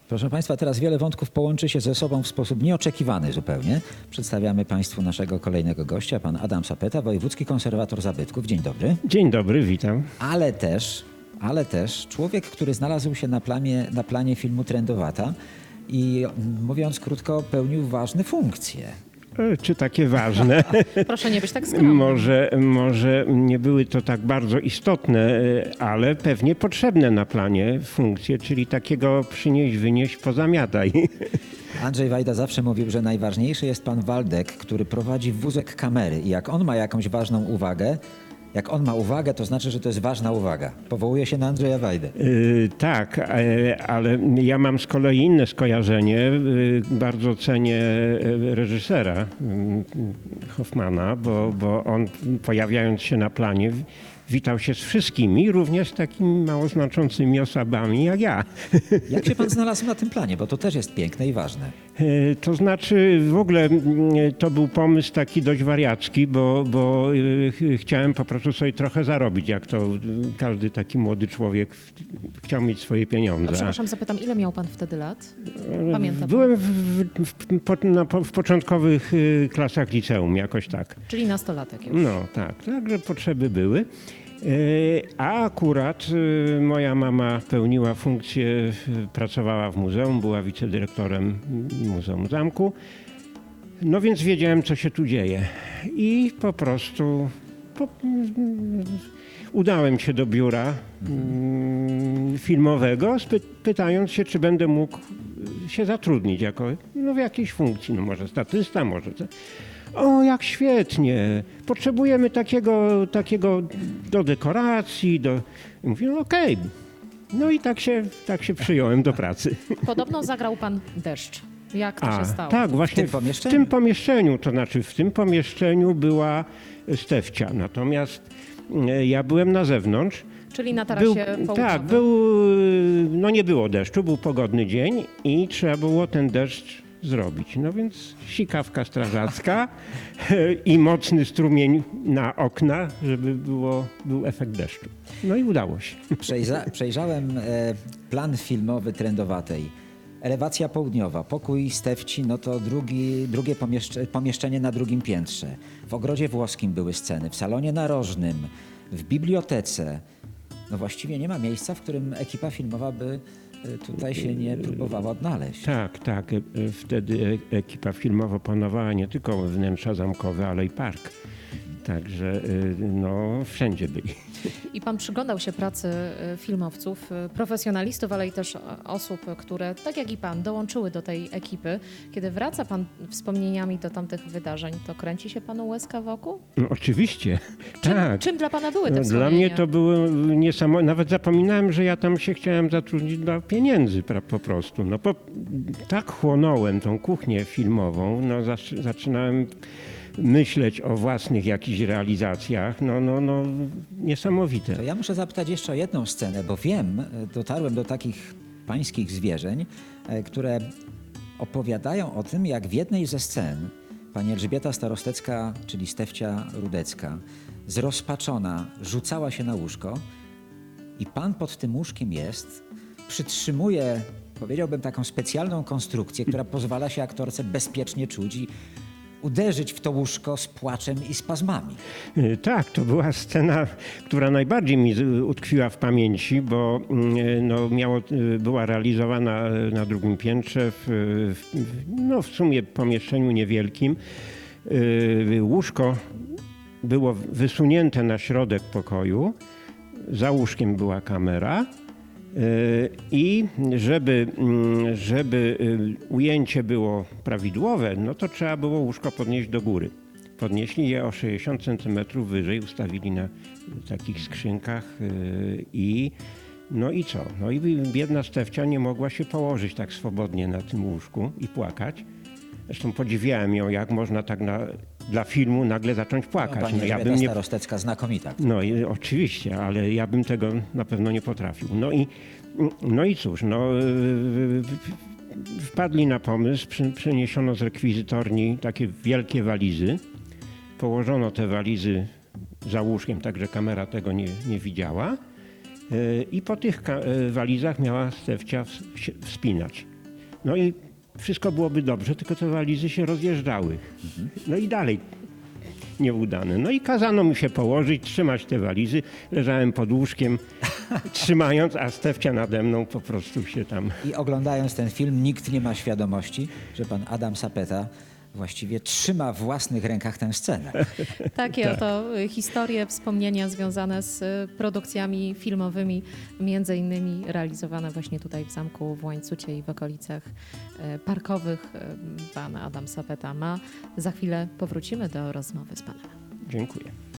Proszę Państwa, teraz wiele wątków połączy się ze sobą w sposób nieoczekiwany zupełnie. Przedstawiamy Państwu naszego kolejnego gościa, pan Adam Sapeta, wojewódzki konserwator zabytków. Dzień dobry. Dzień dobry, witam. Ale też człowiek, który znalazł się na planie filmu Trędowata i mówiąc krótko, pełnił ważne funkcje. Czy takie ważne? Proszę nie być tak skromny. Może nie były to tak bardzo istotne, ale pewnie potrzebne na planie funkcje, czyli takiego przynieść, wynieść, pozamiataj. Andrzej Wajda zawsze mówił, że najważniejszy jest pan Waldek, który prowadzi wózek kamery i jak on ma jakąś ważną uwagę, jak on ma uwagę, to znaczy, że to jest ważna uwaga. Powołuje się na Andrzeja Wajdę. Tak, ale ja mam z kolei inne skojarzenie. Bardzo cenię reżysera Hoffmana, bo on pojawiając się na planie witał się z wszystkimi, również z takimi mało znaczącymi osobami jak ja. Jak się pan znalazł na tym planie? Bo to też jest piękne i ważne. To znaczy w ogóle to był pomysł taki dość wariacki, bo chciałem po prostu sobie trochę zarobić, jak to każdy taki młody człowiek chciał mieć swoje pieniądze. A przepraszam, zapytam, ile miał pan wtedy lat? Pamięta pan? Byłem w początkowych klasach liceum, jakoś tak. Czyli nastolatek już. No tak, także potrzeby były. A akurat moja mama pełniła funkcję, pracowała w muzeum, była wicedyrektorem Muzeum Zamku. No więc wiedziałem, co się tu dzieje. I po prostu udałem się do biura filmowego, pytając się, czy będę mógł się zatrudnić w jakiejś funkcji, no może statysta, może... O, jak świetnie, potrzebujemy takiego do dekoracji, Mówię, no okej. No i tak się przyjąłem do pracy. Podobno zagrał pan Deszcz. Jak to się stało? Tak, właśnie W tym pomieszczeniu, to znaczy w tym pomieszczeniu była Stefcia, natomiast ja byłem na zewnątrz. Czyli na tarasie południowym. Tak, nie było deszczu, był pogodny dzień i trzeba było ten deszcz zrobić. No więc sikawka strażacka i mocny strumień na okna, żeby był efekt deszczu. No i udało się. Przejrzałem plan filmowy Trędowatej. Elewacja południowa, pokój Stefci, no to drugie pomieszczenie na drugim piętrze. W ogrodzie włoskim były sceny, w salonie narożnym, w bibliotece. No właściwie nie ma miejsca, w którym ekipa filmowa by tutaj się nie próbowała odnaleźć. Tak. Wtedy ekipa filmowa panowała nie tylko wnętrza zamkowe, ale i park. Także wszędzie byli. I pan przyglądał się pracy filmowców, profesjonalistów, ale i też osób, które, tak jak i pan, dołączyły do tej ekipy. Kiedy wraca pan wspomnieniami do tamtych wydarzeń, to kręci się panu łezka wokół? No, oczywiście, tak. Czym dla pana były te wspomnienia? Dla mnie to było niesamowite. Nawet zapominałem, że ja tam się chciałem zatrudnić dla pieniędzy po prostu. Tak chłonąłem tą kuchnię filmową, zaczynałem myśleć o własnych jakichś realizacjach, niesamowite. To ja muszę zapytać jeszcze o jedną scenę, bo dotarłem do takich pańskich zwierzeń, które opowiadają o tym, jak w jednej ze scen pani Elżbieta Starostecka, czyli Stefcia Rudecka, zrozpaczona rzucała się na łóżko i pan pod tym łóżkiem przytrzymuje, powiedziałbym, taką specjalną konstrukcję, która pozwala się aktorce bezpiecznie czuć i uderzyć w to łóżko z płaczem i spazmami. Tak, to była scena, która najbardziej mi utkwiła w pamięci, bo była realizowana na drugim piętrze w sumie pomieszczeniu niewielkim. Łóżko było wysunięte na środek pokoju, za łóżkiem była kamera. I żeby ujęcie było prawidłowe, to trzeba było łóżko podnieść do góry. Podnieśli je o 60 cm wyżej, ustawili na takich skrzynkach i co? No i biedna Stefcia nie mogła się położyć tak swobodnie na tym łóżku i płakać. Zresztą podziwiałem ją, jak można tak dla filmu nagle zacząć płakać. Pani Elżbieta Starostecka znakomita. No i oczywiście, ale ja bym tego na pewno nie potrafił. No i cóż, wpadli na pomysł, przyniesiono z rekwizytorni takie wielkie walizy. Położono te walizy za łóżkiem, tak że kamera tego nie widziała. I po tych walizach miała Stefcia wspinać. No i wszystko byłoby dobrze, tylko te walizy się rozjeżdżały. No i dalej nieudane. No i kazano mi się położyć, trzymać te walizy. Leżałem pod łóżkiem, trzymając, a Stefcia nade mną po prostu się tam... I oglądając ten film, nikt nie ma świadomości, że pan Adam Sapeta właściwie trzyma w własnych rękach tę scenę. Takie oto historie, wspomnienia związane z produkcjami filmowymi, między innymi realizowane właśnie tutaj w zamku w Łańcucie i w okolicach parkowych pan Adam Sapeta ma. Za chwilę powrócimy do rozmowy z panem. Dziękuję.